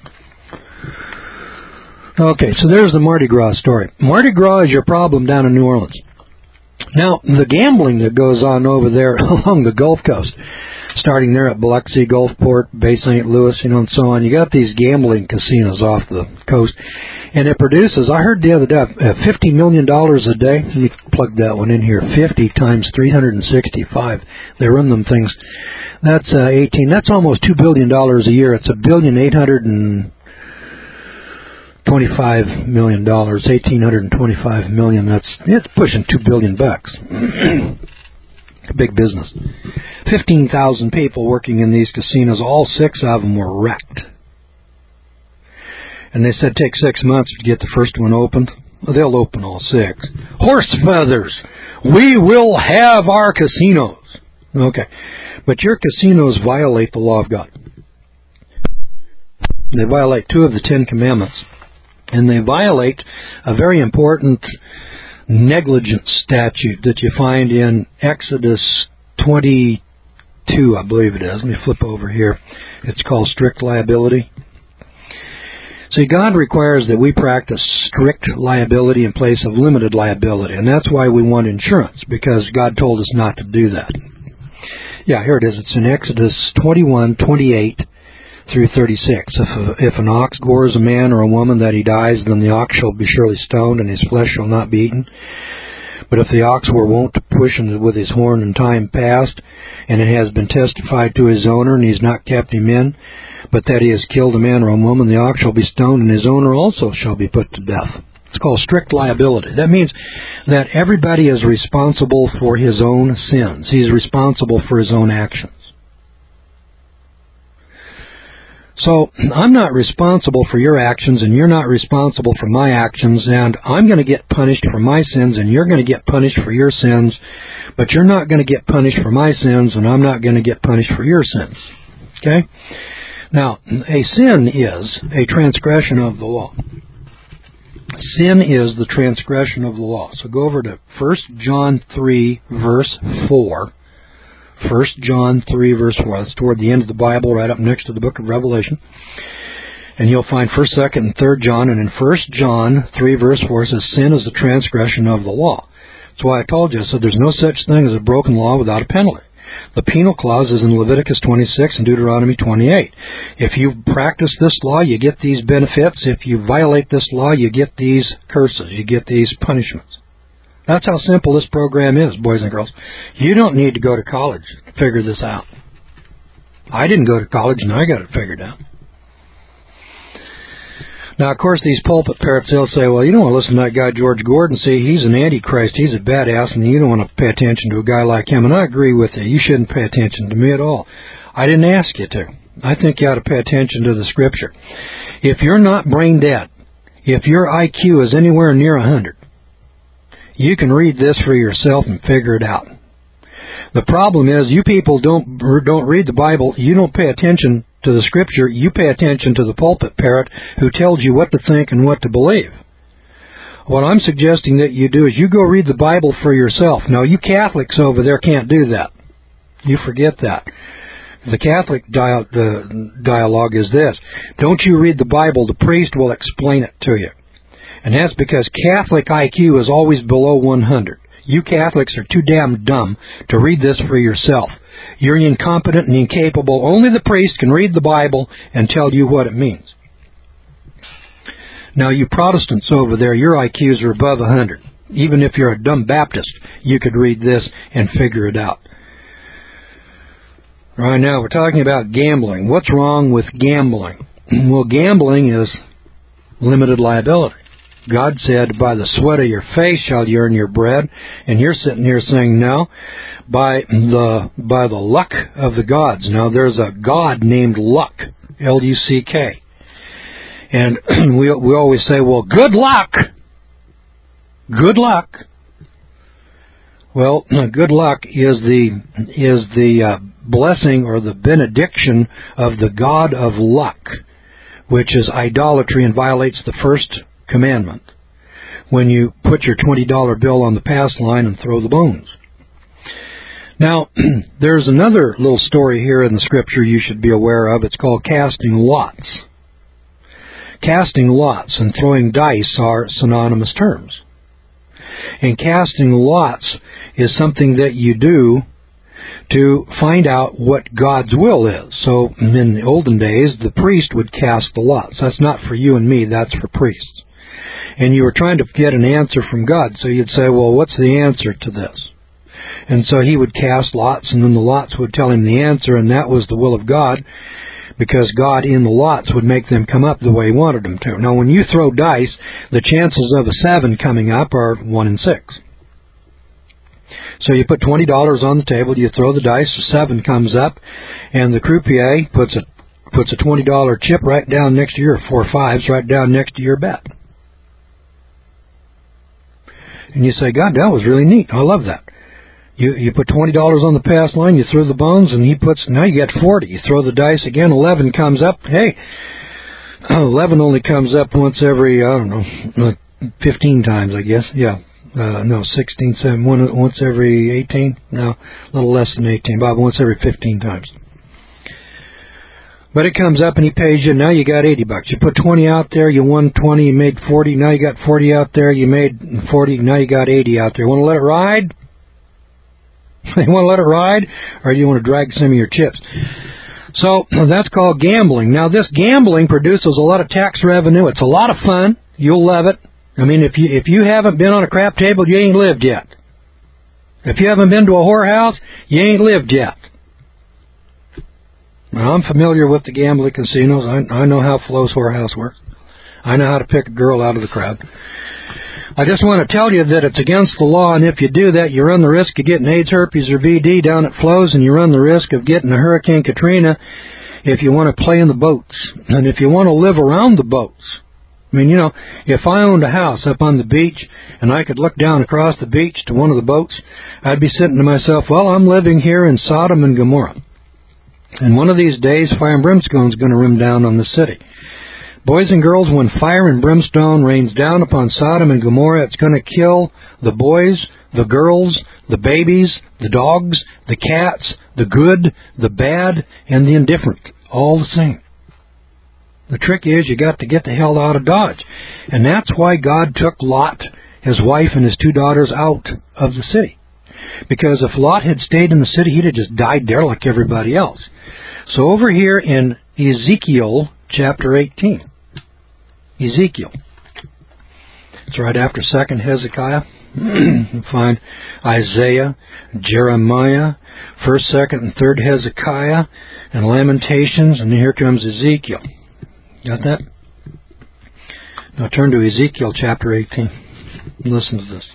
Okay, so there's the Mardi Gras story. Mardi Gras is your problem down in New Orleans. Now, the gambling that goes on over there along the Gulf Coast, starting there at Biloxi, Gulfport, Bay Saint Louis, you know, and so on, you got these gambling casinos off the coast, and it produces, I heard the other day, uh, fifty million dollars a day. Let me plug that one in here. fifty times three hundred sixty-five. They run them things. That's uh, eighteen. That's almost two billion dollars a year. It's a billion eight hundred and twenty-five million dollars, eighteen hundred twenty-five million. That's it's pushing two billion bucks. Big business. Fifteen thousand people working in these casinos. All six of them were wrecked. And they said take six months to get the first one opened. Well, they'll open all six. Horse feathers. We will have our casinos. Okay, but your casinos violate the law of God. They violate two of the Ten Commandments. And they violate a very important negligence statute that you find in Exodus twenty-two, I believe it is. Let me flip over here. It's called strict liability. See, God requires that we practice strict liability in place of limited liability. And that's why we want insurance, because God told us not to do that. Yeah, here it is. It's in Exodus twenty-one, twenty-eight. Through thirty-six. If, a, if an ox gores a man or a woman that he dies, then the ox shall be surely stoned, and his flesh shall not be eaten. But if the ox were wont to push him with his horn in time past, and it has been testified to his owner, and he has not kept him in, but that he has killed a man or a woman, the ox shall be stoned, and his owner also shall be put to death. It's called strict liability. That means that everybody is responsible for his own sins. He's responsible for his own actions. So I'm not responsible for your actions, and you're not responsible for my actions, and I'm going to get punished for my sins, and you're going to get punished for your sins, but you're not going to get punished for my sins, and I'm not going to get punished for your sins. Okay? Now, a sin is a transgression of the law. Sin is the transgression of the law. So go over to First John three, verse four. First John three, verse four. That's toward the end of the Bible, right up next to the book of Revelation. And you'll find First, Second, and Third John. And in First John three, verse four, it says, sin is the transgression of the law. That's why I told you. I said there's no such thing as a broken law without a penalty. The penal clause is in Leviticus twenty-six and Deuteronomy twenty-eight. If you practice this law, you get these benefits. If you violate this law, you get these curses. You get these punishments. That's how simple this program is, boys and girls. You don't need to go to college to figure this out. I didn't go to college, and I got it figured out. Now, of course, these pulpit parrots, they'll say, well, you don't want to listen to that guy George Gordon. See, he's an antichrist. He's a badass, and you don't want to pay attention to a guy like him. And I agree with you. You shouldn't pay attention to me at all. I didn't ask you to. I think you ought to pay attention to the Scripture. If you're not brain dead, if your I Q is anywhere near one hundred, you can read this for yourself and figure it out. The problem is you people don't don't read the Bible. You don't pay attention to the Scripture. You pay attention to the pulpit parrot who tells you what to think and what to believe. What I'm suggesting that you do is you go read the Bible for yourself. Now, you Catholics over there can't do that. You forget that. The Catholic dia- the dialogue is this. Don't you read the Bible. The priest will explain it to you. And that's because Catholic I Q is always below one hundred. You Catholics are too damn dumb to read this for yourself. You're incompetent and incapable. Only the priest can read the Bible and tell you what it means. Now, you Protestants over there, your I Qs are above one hundred. Even if you're a dumb Baptist, you could read this and figure it out. Right now, we're talking about gambling. What's wrong with gambling? Well, gambling is limited liability. God said, by the sweat of your face shall you earn your bread. And you're sitting here saying, no, by the by the luck of the gods. Now, there's a god named Luck, L U C K. And we we always say, well, good luck. Good luck. Well, good luck is the is the uh, blessing or the benediction of the god of luck, which is idolatry and violates the first commandment when you put your twenty dollar bill on the pass line and throw the bones. Now, there's another little story here in the scripture you should be aware of. It's called casting lots. Casting lots and throwing dice are synonymous terms. And casting lots is something that you do to find out what God's will is. So in the olden days, the priest would cast the lots. That's not for you and me, that's for priests. And you were trying to get an answer from God, so you'd say, well, what's the answer to this? And so he would cast lots, and then the lots would tell him the answer, and that was the will of God, because God in the lots would make them come up the way he wanted them to. Now, when you throw dice, the chances of a seven coming up are one in six. So you put twenty dollars on the table, you throw the dice, a seven comes up, and the croupier puts a puts a twenty dollar chip right down next to your four fives, right down next to your bet. And you say, God, that was really neat. I love that. You you put twenty dollars on the pass line, you throw the bones, and he puts, now you got forty. You throw the dice again, eleven comes up. Hey, eleven only comes up once every, I don't know, fifteen times, I guess. Yeah. Uh, no, sixteen, seven, one, once every eighteen? No, a little less than eighteen, Bob, once every fifteen times. But it comes up and he pays you, now you got eighty bucks. You put twenty out there, you won twenty, you made forty, now you got forty out there, you made forty, now you got eighty out there. Want to let it ride? You want to let it ride? Or do you want to drag some of your chips? So, that's called gambling. Now, this gambling produces a lot of tax revenue. It's a lot of fun. You'll love it. I mean, if you if you haven't been on a crap table, you ain't lived yet. If you haven't been to a whorehouse, you ain't lived yet. Now, I'm familiar with the gambling casinos. I, I know how Flo's whorehouse works. I know how to pick a girl out of the crowd. I just want to tell you that it's against the law, and if you do that, you run the risk of getting AIDS, herpes, or V D down at Flo's, and you run the risk of getting a Hurricane Katrina if you want to play in the boats. And if you want to live around the boats, I mean, you know, if I owned a house up on the beach and I could look down across the beach to one of the boats, I'd be saying to myself, well, I'm living here in Sodom and Gomorrah. And one of these days, fire and brimstone is going to rim down on the city. Boys and girls, when fire and brimstone rains down upon Sodom and Gomorrah, it's going to kill the boys, the girls, the babies, the dogs, the cats, the good, the bad, and the indifferent, all the same. The trick is you got to get the hell out of Dodge. And that's why God took Lot, his wife, and his two daughters out of the city. Because if Lot had stayed in the city, he'd have just died there like everybody else. So over here in Ezekiel chapter eighteen, Ezekiel, it's right after Second Hezekiah. You find Isaiah, Jeremiah, First, Second, and Third Hezekiah, and Lamentations, and here comes Ezekiel. Got that? Now turn to Ezekiel chapter eighteen. Listen to this.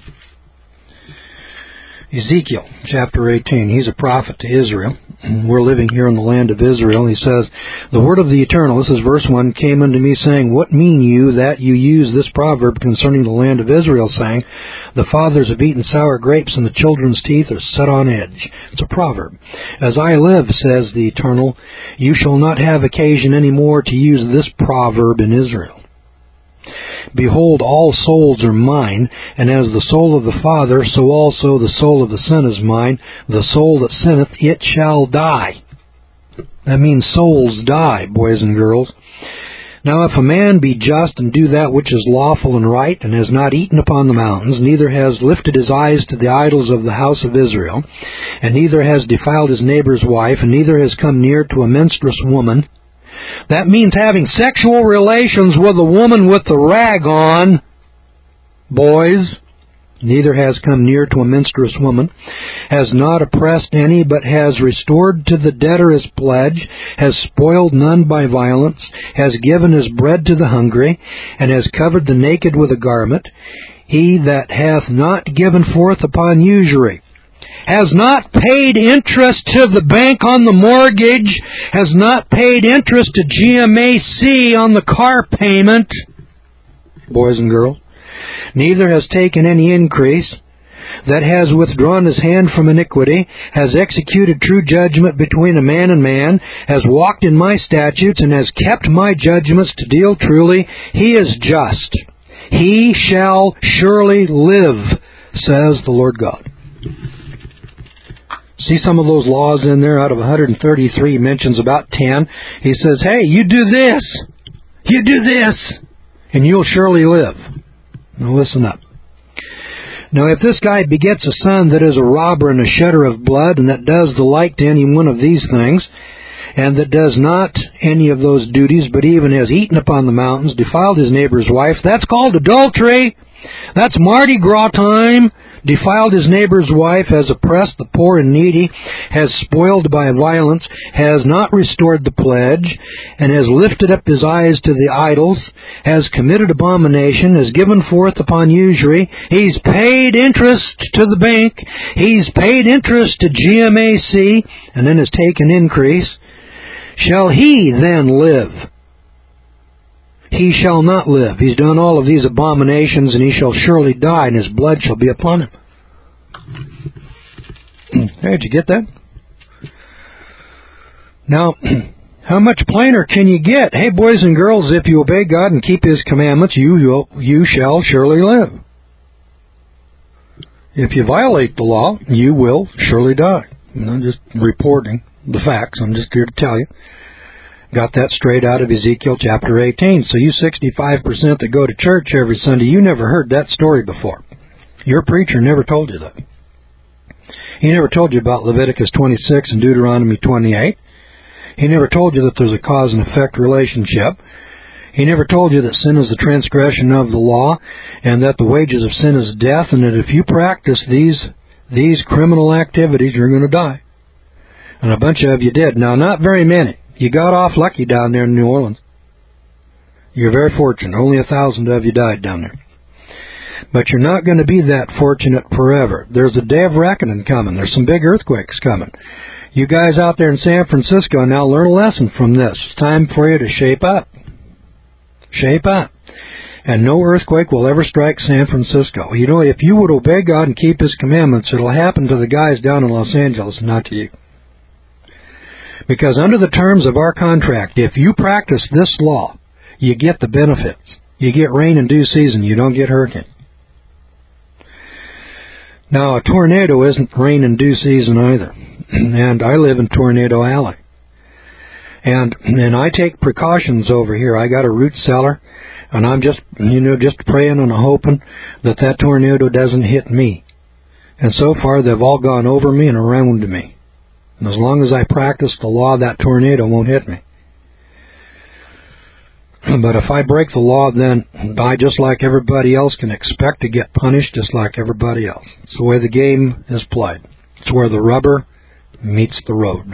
Ezekiel chapter eighteen. He's a prophet to Israel. We're living here in the land of Israel. He says, the word of the Eternal, this is verse one, came unto me, saying, what mean you that you use this proverb concerning the land of Israel, saying, the fathers have eaten sour grapes, and the children's teeth are set on edge? It's a proverb. As I live, says the Eternal, you shall not have occasion any more to use this proverb in Israel. Behold, all souls are mine, and as the soul of the Father, so also the soul of the Son is mine. The soul that sinneth, it shall die. That means souls die, boys and girls. Now if a man be just and do that which is lawful and right, and has not eaten upon the mountains, neither has lifted his eyes to the idols of the house of Israel, and neither has defiled his neighbor's wife, and neither has come near to a menstruous woman, that means having sexual relations with a woman with the rag on, boys, neither has come near to a menstruous woman, has not oppressed any, but has restored to the debtor his pledge, has spoiled none by violence, has given his bread to the hungry, and has covered the naked with a garment, he that hath not given forth upon usury, has not paid interest to the bank on the mortgage, has not paid interest to G M A C on the car payment, boys and girls, neither has taken any increase, that has withdrawn his hand from iniquity, has executed true judgment between a man and man, has walked in my statutes, and has kept my judgments to deal truly, he is just. He shall surely live, says the Lord God. See some of those laws in there? Out of one hundred thirty-three, he mentions about ten. He says, hey, you do this, you do this, and you'll surely live. Now listen up. Now if this guy begets a son that is a robber and a shedder of blood, and that does the like to any one of these things, and that does not any of those duties, but even has eaten upon the mountains, defiled his neighbor's wife, that's called adultery. That's Mardi Gras time. Defiled his neighbor's wife, has oppressed the poor and needy, has spoiled by violence, has not restored the pledge, and has lifted up his eyes to the idols, has committed abomination, has given forth upon usury, he's paid interest to the bank, he's paid interest to G M A C, and then has taken increase. Shall he then live? He shall not live. He's done all of these abominations, and he shall surely die, and his blood shall be upon him. Hey, did you get that? Now, how much plainer can you get? Hey, boys and girls, if you obey God and keep His commandments, you you, you shall surely live. If you violate the law, you will surely die. I'm just reporting the facts. I'm just here to tell you. Got that straight out of Ezekiel chapter eighteen. So you sixty-five percent that go to church every Sunday, you never heard that story before. Your preacher never told you that. He never told you about Leviticus twenty-six and Deuteronomy twenty-eight. He never told you that there's a cause and effect relationship. He never told you that sin is the transgression of the law, and that the wages of sin is death, and that if you practice these these criminal activities, you're going to die. And a bunch of you did. Now, not very many. You got off lucky down there in New Orleans. You're very fortunate. Only a thousand of you died down there. But you're not going to be that fortunate forever. There's a day of reckoning coming. There's some big earthquakes coming. You guys out there in San Francisco now learn a lesson from this. It's time for you to shape up. Shape up. And no earthquake will ever strike San Francisco. You know, if you would obey God and keep His commandments, it'll happen to the guys down in Los Angeles, not to you. Because under the terms of our contract, if you practice this law, you get the benefits. You get rain in due season. You don't get hurricane. Now, a tornado isn't rain in due season either. And I live in Tornado Alley. And and I take precautions over here. I got a root cellar, and I'm just, you know, just praying and hoping that that tornado doesn't hit me. And so far, they've all gone over me and around me. And as long as I practice the law, that tornado won't hit me. But if I break the law, then I, just like everybody else, can expect to get punished just like everybody else. It's the way the game is played. It's where the rubber meets the road.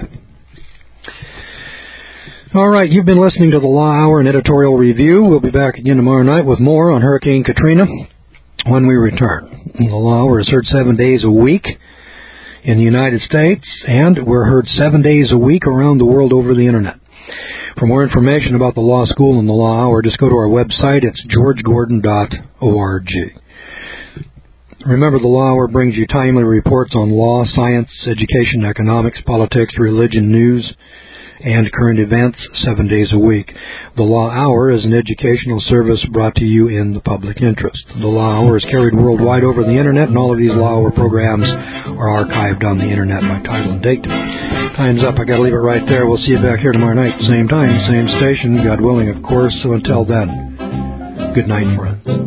All right, you've been listening to the Law Hour and Editorial Review. We'll be back again tomorrow night with more on Hurricane Katrina when we return. The Law Hour is heard seven days a week in the United States, and we're heard seven days a week around the world over the Internet. For more information about the Law School and the Law Hour, just go to our website. It's george gordon dot org. Remember, the Law Hour brings you timely reports on law, science, education, economics, politics, religion, news, and current events seven days a week. The Law Hour is an educational service brought to you in the public interest. The Law Hour is carried worldwide over the Internet, and all of these Law Hour programs are archived on the Internet by title and date. Time's up. I got to leave it right there. We'll see you back here tomorrow night, same time, same station, God willing, of course. So until then, good night, friends.